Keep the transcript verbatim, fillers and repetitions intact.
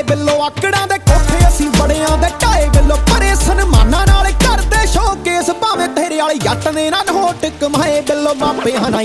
ਬਿੱਲੋ ਆਕੜਾਂ ਦੇ ਕੋਠੇ ਅਸੀਂ ਬੜਿਆਂ ਦੇ ਢਾਏ ਬਿੱਲੋ ਭਰੇ ਸਨਮਾਨਾਂ ਨਾਲ ਕਰਦੇ ਸ਼ੋਕੇਸ ਭਾਵੇਂ ਤੇਰੇ ਵਾਲੇ ਜੱਟ ਨੇ ਨਾ ਨੋਟ ਕਮਾਏ ਬਿੱਲੋ ਮਾਪਿਆਂ ਨਾਲ